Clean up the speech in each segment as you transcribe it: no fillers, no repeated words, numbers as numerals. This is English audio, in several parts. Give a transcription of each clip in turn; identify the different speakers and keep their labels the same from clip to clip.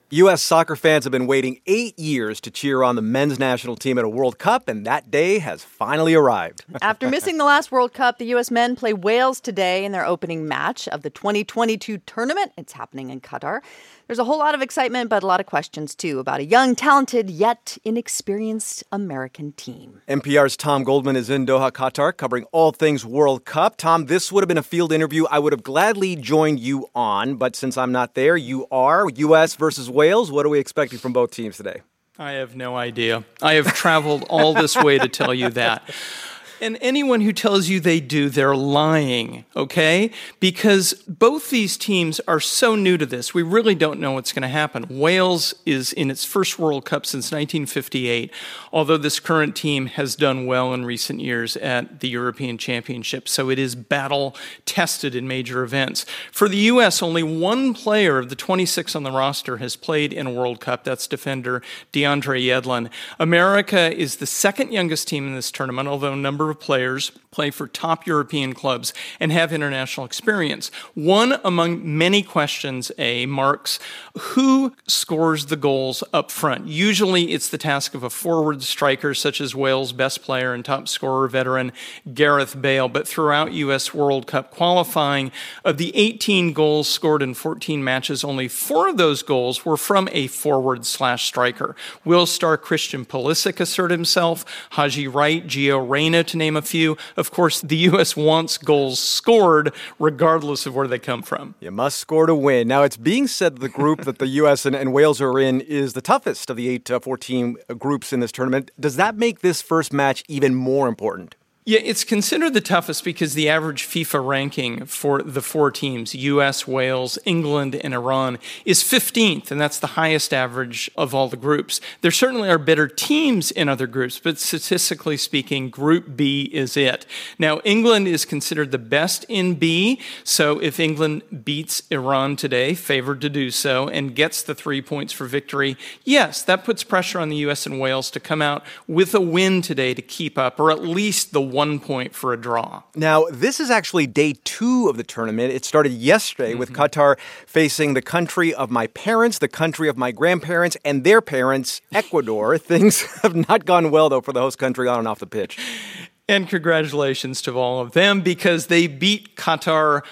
Speaker 1: U.S. soccer fans have been waiting 8 years to cheer on the men's national team at a World Cup, and that day has finally arrived.
Speaker 2: After missing the last World Cup, the U.S. men play Wales today in their opening match of the 2022 tournament. It's happening in Qatar. There's a whole lot of excitement, but a lot of questions, too, about a young, talented, yet inexperienced American team.
Speaker 1: NPR's Tom Goldman is in Doha, Qatar, covering all things World Cup. Tom, this would have been a field interview I would have gladly joined you on, but since I'm not there, you are. U.S. versus Wales. What are we expecting from both teams today?
Speaker 3: I have no idea. I have traveled all this way to tell you that. And anyone who tells you they do, they're lying, okay? Because both these teams are so new to this, we really don't know what's going to happen. Wales is in its first World Cup since 1958, although this current team has done well in recent years at the European Championship, so it is battle-tested in major events. For the U.S., only one player of the 26 on the roster has played in a World Cup. That's defender DeAndre Yedlin. America is the second youngest team in this tournament, although a number of players play for top European clubs and have international experience. One among many questions, marks who scores the goals up front. Usually it's the task of a forward striker such as Wales' best player and top scorer veteran Gareth Bale. But throughout U.S. World Cup qualifying, of the 18 goals scored in 14 matches, only 4 of those goals were from a forward/striker. Will star Christian Pulisic assert himself, Haji Wright, Gio Reyna, to name a few. Of course, the U.S. wants goals scored regardless of where they come from.
Speaker 1: You must score to win. Now, it's being said that the group that the U.S. and Wales are in is the toughest of the 14 groups in this tournament. Does that make this first match even more important?
Speaker 3: Yeah, it's considered the toughest because the average FIFA ranking for the 4 teams, U.S., Wales, England, and Iran, is 15th, and that's the highest average of all the groups. There certainly are better teams in other groups, but statistically speaking, Group B is it. Now, England is considered the best in B, so if England beats Iran today, favored to do so, and gets the 3 points for victory, yes, that puts pressure on the U.S. and Wales to come out with a win today to keep up, or at least the 1 point for a draw.
Speaker 1: Now, this is actually day 2 of the tournament. It started yesterday with Qatar facing the country of my parents, the country of my grandparents, and their parents, Ecuador. Things have not gone well, though, for the host country on and off the pitch.
Speaker 3: And congratulations to all of them because they beat Qatar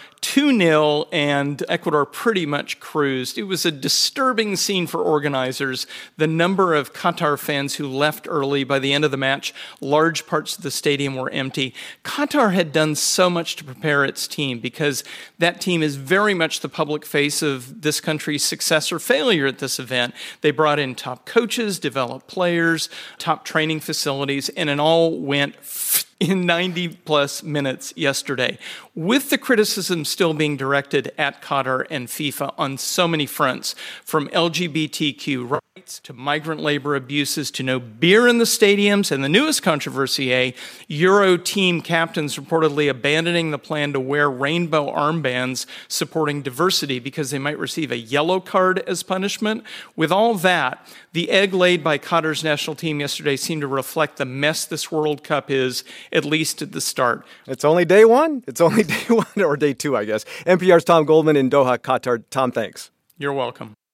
Speaker 3: 2-0 and Ecuador pretty much cruised. It was a disturbing scene for organizers. The number of Qatar fans who left early by the end of the match, large parts of the stadium were empty. Qatar had done so much to prepare its team because that team is very much the public face of this country's success or failure at this event. They brought in top coaches, developed players, top training facilities, and it all went in 90-plus minutes yesterday, with the criticism still being directed at Qatar and FIFA on so many fronts, from LGBTQ rights to migrant labor abuses to no beer in the stadiums, and the newest controversy, Euro team captains reportedly abandoning the plan to wear rainbow armbands supporting diversity because they might receive a yellow card as punishment. With all that, the egg laid by Qatar's national team yesterday seemed to reflect the mess this World Cup is, at least at the start.
Speaker 1: It's only day 1? It's only day 1 or day 2, I guess. NPR's Tom Goldman in Doha, Qatar. Tom, thanks.
Speaker 3: You're welcome.